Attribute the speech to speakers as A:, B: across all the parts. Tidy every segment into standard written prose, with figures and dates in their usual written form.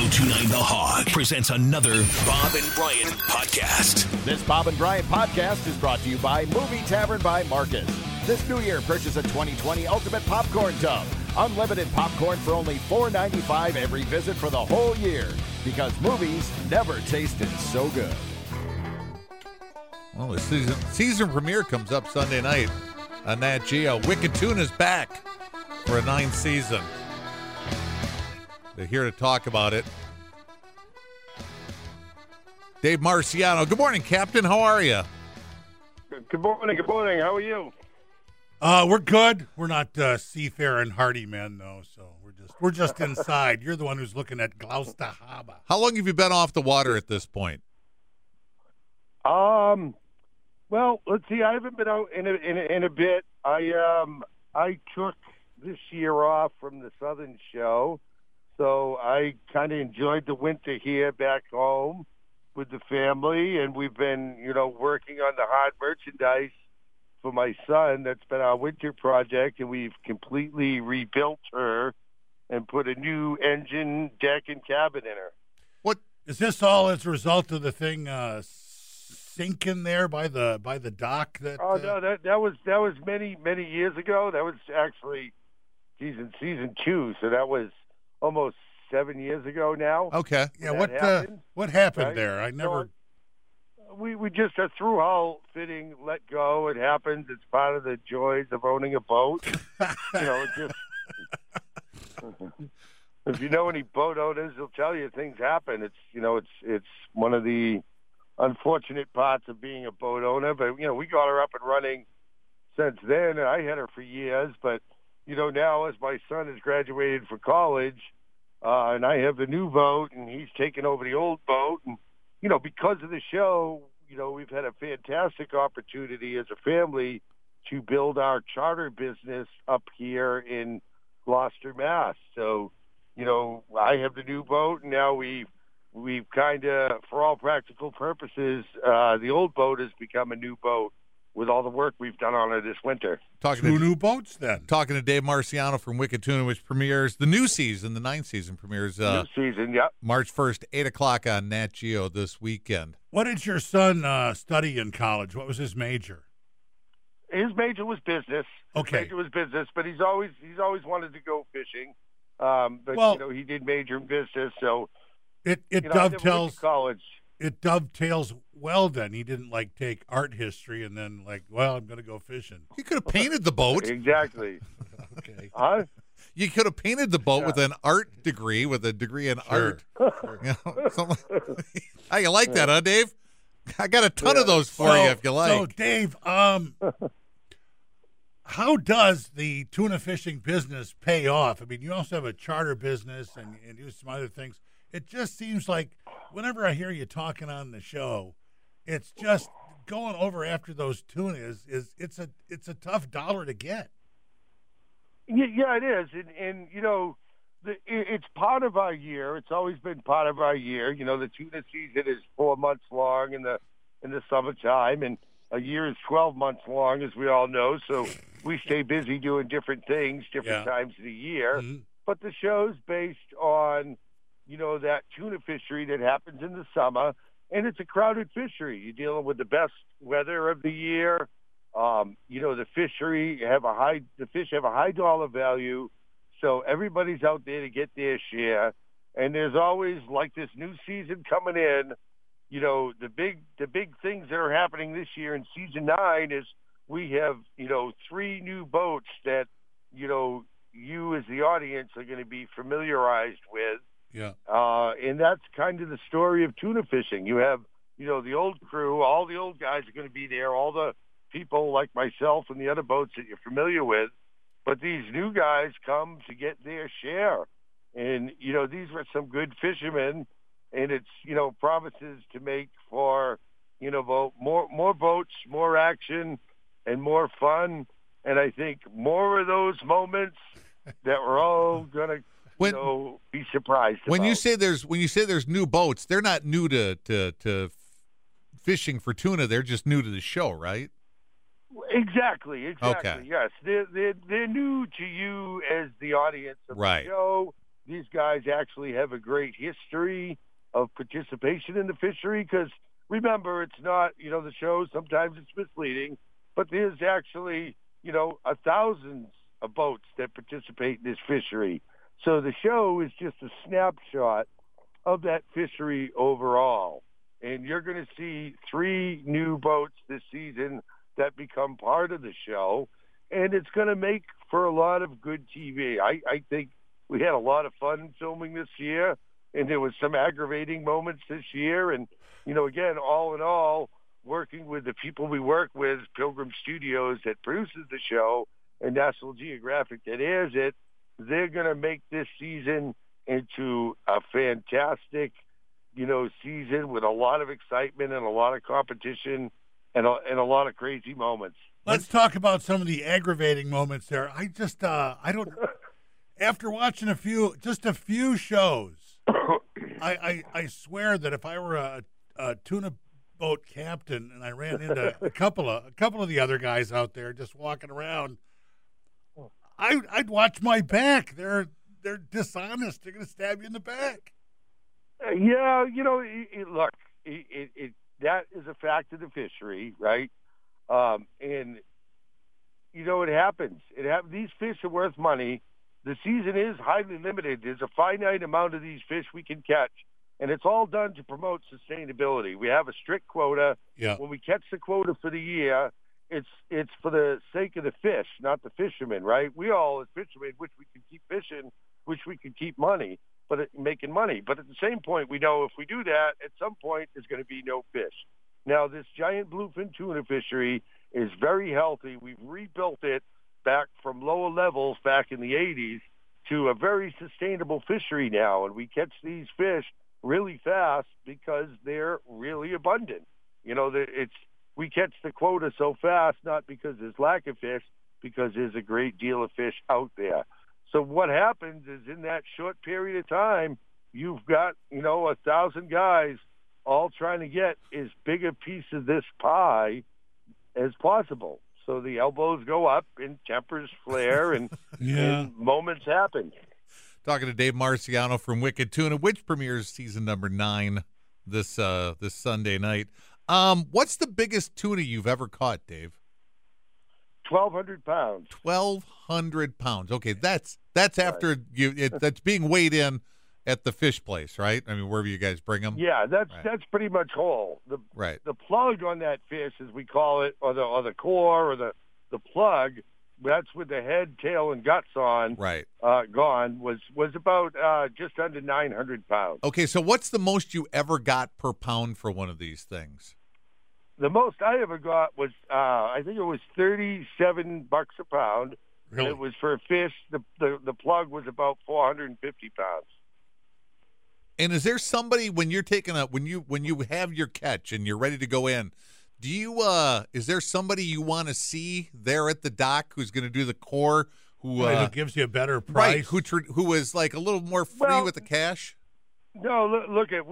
A: 1029 The Hog presents another Bob and Brian podcast.
B: This Bob and Brian podcast is brought to you by Movie Tavern by Marcus. This new year, purchase a 2020 Ultimate Popcorn Tub. Unlimited popcorn for only $4.95 every visit for the whole year. Because movies never tasted so good.
C: Well, the season premiere comes up Sunday night on Nat Geo. Wicked Tuna's back for a 9th season. They're here to talk about it. Dave Marciano. Good morning, Captain. How are you?
D: Good morning. Good morning. How are you?
E: We're good. We're not seafaring hardy men, though, so we're just inside. You're the one who's looking at Glausterhaber.
C: How long have you been off the water at this point?
D: Well, let's see. I haven't been out in a bit. I took this year off from the Southern show, so I kind of enjoyed the winter here back home with the family, and we've been, working on the hard merchandise for my son. That's been our winter project, and we've completely rebuilt her and put a new engine, deck, and cabin in her.
E: What is this all as a result of the thing sinking there by the dock?
D: No, that was many years ago. That was actually season 2, so that was almost 7 years ago now.
C: Okay.
E: Yeah. What happened right? there? I never.
D: We just a through hull fitting let go. It happens. It's part of the joys of owning a boat. It just. If you know any boat owners, they'll tell you things happen. It's one of the unfortunate parts of being a boat owner. But we got her up and running since then, and I had her for years. But now as my son has graduated for college, and I have the new boat, and he's taken over the old boat, and because of the show, we've had a fantastic opportunity as a family to build our charter business up here in Gloucester, Mass. So, I have the new boat, and now we've kind of, for all practical purposes, the old boat has become a new boat with all the work we've done on it this winter.
E: Two new boats, then.
C: Talking to Dave Marciano from Wicked Tuna, which premieres the new season, the 9th season premieres.
D: New season, yep.
C: March 1st, 8 o'clock on Nat Geo this weekend.
E: What did your son study in college? What was his major?
D: His major was business.
E: Okay.
D: His major was business, but he's always wanted to go fishing. But he did major in business, so
E: it dovetails
D: college.
E: It dovetails well. Then he didn't take art history and then I'm going to go fishing.
C: You could have painted the boat.
D: Exactly.
E: Okay.
D: Huh?
C: You could have painted the boat with an art degree, with a degree in art. How you like that, huh, Dave? I got a ton of those for you if you like.
E: So, Dave, how does the tuna fishing business pay off? I mean, you also have a charter business and do some other things. It just seems like whenever I hear you talking on the show, it's just going over after those tuna it's a tough dollar to get.
D: Yeah, it is, and it's part of our year. It's always been part of our year. The tuna season is 4 months long in the summertime, and a year is 12 months long, as we all know. So we stay busy doing different things, different times of the year.
E: Mm-hmm.
D: But the show's based on that tuna fishery that happens in the summer, and it's a crowded fishery. You're dealing with the best weather of the year. The fish have a high dollar value, so everybody's out there to get their share. And there's always, this new season coming in, the big things that are happening this year in season 9 is we have, 3 new boats that, you as the audience are going to be familiarized with.
E: Yeah.
D: And that's kind of the story of tuna fishing. You have, the old crew, all the old guys are going to be there, all the people like myself and the other boats that you're familiar with. But these new guys come to get their share. And, these were some good fishermen, and it's, promises to make for, more boats, more action, and more fun. And I think more of those moments that we're all going to, be surprised
C: when
D: about.
C: you say there's new boats, they're not new to fishing for tuna. They're just new to the show, right?
D: Exactly.
C: Okay.
D: Yes, they're new to you as the audience of
C: right.
D: the show. these guys actually have a great history of participation in the fishery. Because remember, it's not, the show, sometimes it's misleading, but there's actually, thousands of boats that participate in this fishery. So the show is just a snapshot of that fishery overall. And you're going to see 3 new boats this season that become part of the show. And it's going to make for a lot of good TV. I think we had a lot of fun filming this year, and there was some aggravating moments this year. And, again, all in all, working with the people we work with, Pilgrim Studios that produces the show and National Geographic that airs it, they're going to make this season into a fantastic, season with a lot of excitement and a lot of competition and a lot of crazy moments.
E: Let's talk about some of the aggravating moments there. I just, I don't, after watching a few shows, I swear that if I were a tuna boat captain and I ran into a couple of the other guys out there just walking around, I'd watch my back. They're dishonest. They're going to stab you in the back.
D: Yeah, look, that is a fact of the fishery, right? And it happens. These fish are worth money. The season is highly limited. There's a finite amount of these fish we can catch, and it's all done to promote sustainability. We have a strict quota.
E: Yeah.
D: When we catch the quota for the year, it's for the sake of the fish, not the fishermen, right? We all, as fishermen, wish we could keep fishing, wish we could keep making money. But at the same point, we know if we do that, at some point there's going to be no fish. Now, this giant bluefin tuna fishery is very healthy. We've rebuilt it back from lower levels back in the 80s to a very sustainable fishery now, and we catch these fish really fast because they're really abundant. We catch the quota so fast, not because there's lack of fish, because there's a great deal of fish out there. So what happens is in that short period of time, you've got, 1,000 guys all trying to get as big a piece of this pie as possible. So the elbows go up and tempers flare and, and moments happen.
C: Talking to Dave Marciano from Wicked Tuna, which premieres season number 9 this Sunday night. What's the biggest tuna you've ever caught, Dave?
D: 1,200 pounds.
C: 1,200 pounds. Okay, that's after that's being weighed in at the fish place, right? I mean, wherever you guys bring them.
D: Yeah, that's pretty much whole. The plug on that fish, as we call it, or the core, or the plug, that's with the head, tail, and guts on.
C: Right.
D: Gone was about just under 900 pounds.
C: Okay, so what's the most you ever got per pound for one of these things?
D: The most I ever got was, I think it was $37 a pound.
E: Really?
D: It was for a fish. The plug was about 450 pounds.
C: And is there somebody when you're taking when you have your catch and you're ready to go in, do you is there somebody you want to see there at the dock who's going to do the core who
E: gives you a better price,
C: right? Who is like a little more free with the cash?
D: No, look at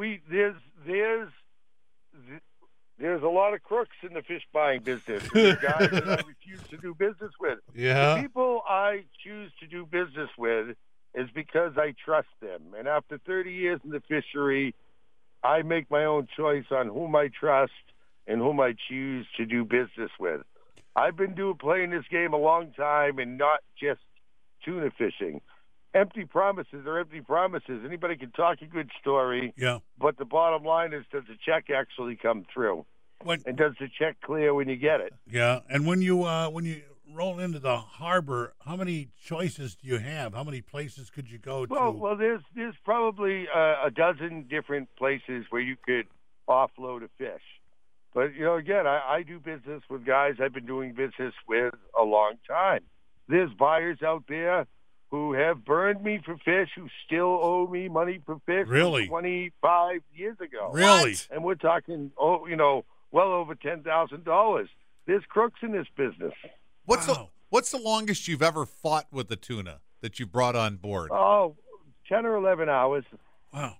D: there's a lot of crooks in the fish buying business. There's guys that I refuse to do business with.
E: Yeah.
D: The people I choose to do business with is because I trust them. And after 30 years in the fishery, I make my own choice on whom I trust and whom I choose to do business with. I've been playing this game a long time, and not just tuna fishing. Empty promises are empty promises. Anybody can talk a good story, but the bottom line is, does the check actually come through? And does the check clear when you get it?
E: Yeah, and when you roll into the harbor, how many choices do you have? How many places could you go to?
D: Well, there's probably a dozen different places where you could offload a fish. But, again, I do business with guys I've been doing business with a long time. There's buyers out there who have burned me for fish, who still owe me money for fish.
E: Really?
D: 25 years ago.
E: Really?
D: What? And we're talking, well over $10,000. There's crooks in this business.
C: What's the longest you've ever fought with the tuna that you brought on board?
D: 10 or 11 hours.
E: Wow.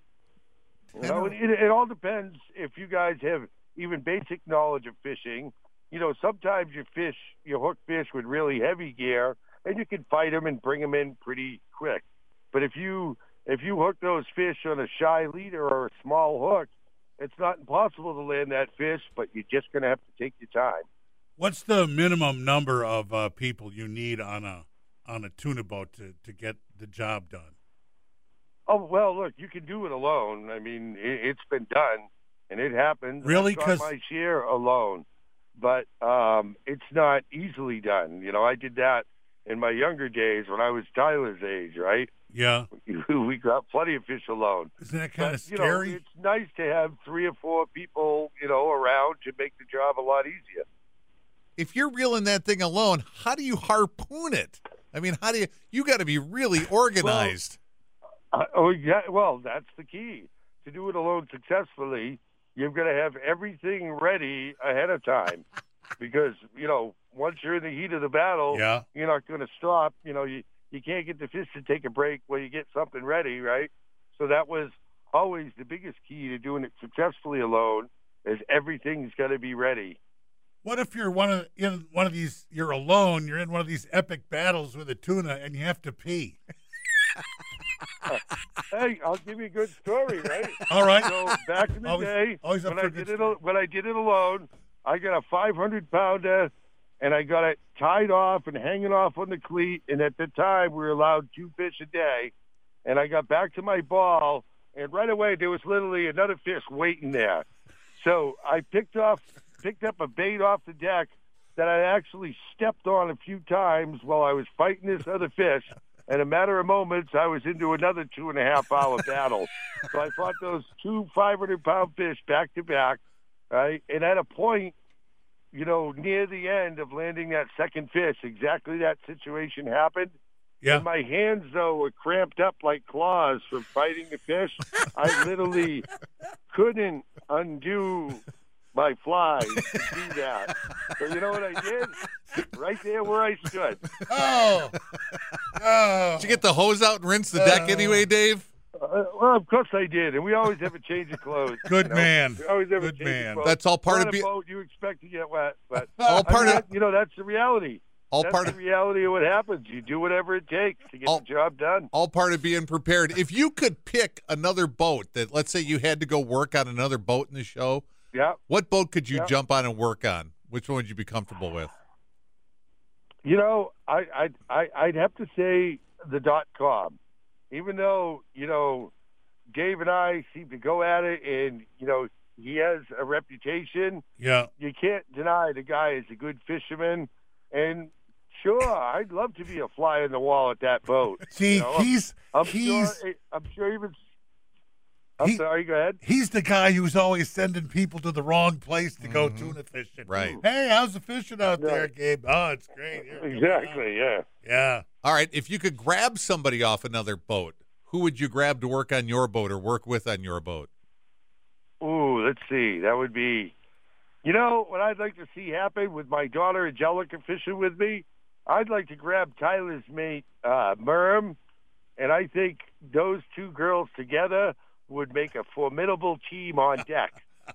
D: It all depends if you guys have even basic knowledge of fishing. Sometimes you hook fish with really heavy gear, and you can fight them and bring them in pretty quick. But if you hook those fish on a shy leader or a small hook, it's not impossible to land that fish, but you're just going to have to take your time.
E: What's the minimum number of people you need on a tuna boat to get the job done?
D: Oh, well, look, you can do it alone. I mean, it's been done, and it happens.
E: Really?
D: I've got my share alone, but it's not easily done. You know, I did that in my younger days when I was Tyler's age, right?
E: Yeah.
D: We got plenty of fish alone.
E: Isn't that kind of
D: You
E: scary?
D: know, it's nice to have 3 or 4 people, you know, around to make the job a lot easier.
C: If you're reeling that thing alone, how do you harpoon it? I mean, how do you got to be really organized.
D: Well, that's the key. To do it alone successfully, you've got to have everything ready ahead of time. Because, you know, once you're in the heat of the battle,
E: Yeah.
D: you're not going to stop. You know, you can't get the fish to take a break while you get something ready, right? So that was always the biggest key to doing it successfully alone, is everything's got to be ready.
E: What if you're you're alone, you're in one of these epic battles with a tuna, and you have to pee?
D: Hey, I'll give you a good story, right?
E: All right.
D: So back in the day,
E: always up
D: when
E: for
D: I
E: a good
D: did it,
E: story.
D: when I did it alone, I got a 500-pounder, and I got it tied off and hanging off on the cleat. And at the time, we were allowed 2 fish a day. And I got back to my ball, and right away there was literally another fish waiting there. So I picked up a bait off the deck that I actually stepped on a few times while I was fighting this other fish. In a matter of moments, I was into another 2.5-hour battle. So I fought those 2 500-pound fish back to back, right? And at a point, you know, near the end of landing that second fish, exactly that situation happened.
E: Yeah.
D: And my hands, though, were cramped up like claws from fighting the fish. I literally couldn't undo my fly to do that. So you know what I did? Right there where I stood.
E: Oh.
C: Did you get the hose out and rinse the deck anyway, Dave?
D: Well, of course I did, and we always have a change of clothes.
E: Good
D: you know?
E: man.
D: We always have a
E: Good
D: change
E: man.
D: of clothes.
C: That's all part
D: On
C: of
D: a
C: being
D: boat, you expect to get wet, but
C: all part of
D: you know, that's the reality.
C: all
D: That's
C: part
D: the
C: of
D: reality of what happens. You do whatever it takes to get
C: All-
D: the job done.
C: all part of being prepared. If you could pick another boat that, let's say, you had to go work on another boat in the show,
D: Yeah.
C: what boat could you
D: Yeah.
C: jump on and work on? Which one would you be comfortable with?
D: You know, I'd have to say the .com, even though, you know, Dave and I seem to go at it, and, you know, he has a reputation.
E: Yeah.
D: You can't deny the guy is a good fisherman. And sure, I'd love to be a fly on the wall at that boat.
E: See,
D: You know, I'm sure even. Sorry, go ahead.
E: He's the guy who's always sending people to the wrong place to go tuna fishing.
C: Right.
E: Hey, how's the fishing out there,
D: Right.
E: Gabe? Oh, it's great. Here, come on.
D: Exactly, yeah.
E: Yeah.
C: All right, if you could grab somebody off another boat, who would you grab to work on your boat or work with on your boat?
D: Ooh, let's see. That would be, you know, what I'd like to see happen with my daughter Angelica fishing with me. I'd like to grab Tyler's mate, Merm, and I think those 2 girls together would make a formidable team on deck.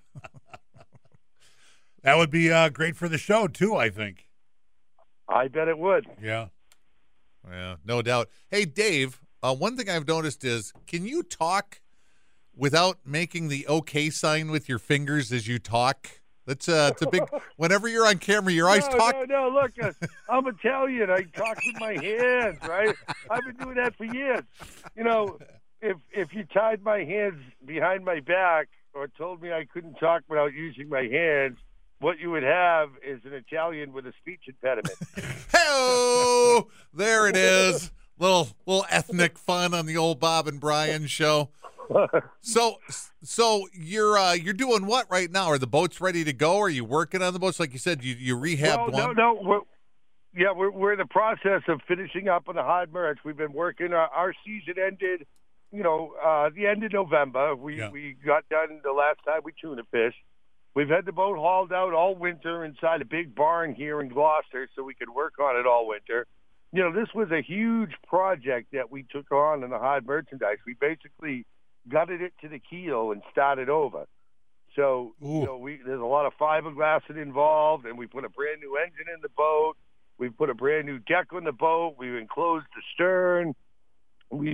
E: That would be great for the show, too, I think.
D: I bet it would.
E: Yeah.
C: Yeah, no doubt. Hey, Dave, one thing I've noticed is, can you talk without making the okay sign with your fingers as you talk? That's it's a big. Whenever you're on camera, you're always talking.
D: No, look, I'm Italian. I talk with my hands, right? I've been doing that for years. You know, if you tied my hands behind my back or told me I couldn't talk without using my hands, what you would have is an Italian with a speech impediment.
C: Hey, there it is. Little ethnic fun on the old Bob and Brian show. So you're doing what right now? Are the boats ready to go? Are you working on the boats? Like you said, you rehabbed one.
D: No. We're in the process of finishing up on the hard merch. We've been working. Our season ended, the end of November. We got done the last time we tuna fished. We've had the boat hauled out all winter inside a big barn here in Gloucester so we could work on it all winter. This was a huge project that we took on in the hard merchandise. We basically gutted it to the keel and started over. So, there's a lot of fiberglass involved, and we put a brand new engine in the boat. We've put a brand new deck on the boat. We've enclosed the stern. We've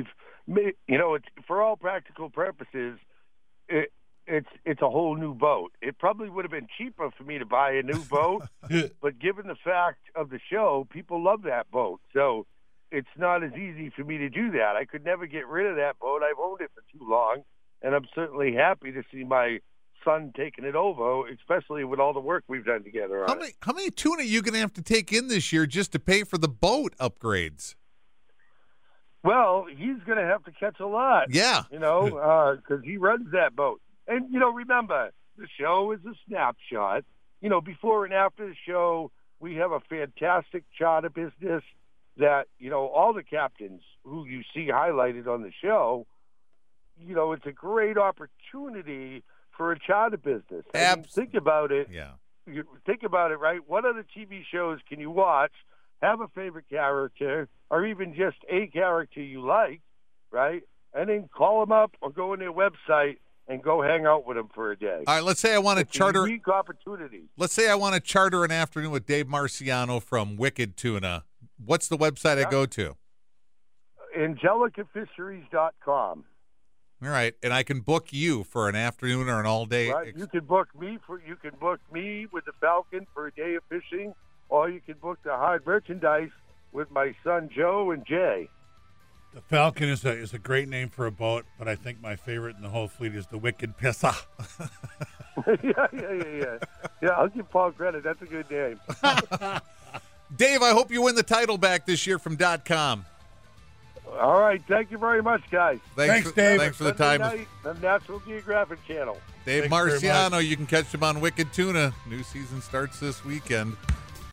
D: it's for all practical purposes, it's a whole new boat. It probably would have been cheaper for me to buy a new boat, but given the fact of the show, people love that boat. So it's not as easy for me to do that. I could never get rid of that boat. I've owned it for too long, and I'm certainly happy to see my son taking it over, especially with all the work we've done together on it.
C: How many tuna are you going to have to take in this year just to pay for the boat upgrades?
D: Well, he's going to have to catch a lot.
C: Yeah.
D: Because he runs that boat. And, remember, the show is a snapshot. Before and after the show, we have a fantastic charter business that, all the captains who you see highlighted on the show, it's a great opportunity for a charter business. Think about it.
C: Yeah.
D: You think about it, right? What other TV shows can you watch, have a favorite character, or even just a character you like, right? And then call them up or go on their website and go hang out with them for a day.
C: All right, let's say I want to charter.
D: A unique opportunity.
C: Let's say I want to charter an afternoon with Dave Marciano from Wicked Tuna. What's the website I go to?
D: AngelicaFisheries.com.
C: All right, and I can book you for an afternoon or an all-day.
D: Right. You can book me with the Falcon for a day of fishing, or you can book the hard merchandise with my son Joe and Jay.
E: The Falcon is a great name for a boat, but I think my favorite in the whole fleet is the Wicked Pissa.
D: Yeah, I'll give Paul credit. That's a good name.
C: Dave, I hope you win the title back this year from .com.
D: All right. Thank you very much, guys.
E: Thanks, Dave.
C: Thanks for the time.
D: Sunday night, the National Geographic Channel.
C: Dave
E: Thanks
C: Marciano, you can catch him on Wicked Tuna. New season starts this weekend.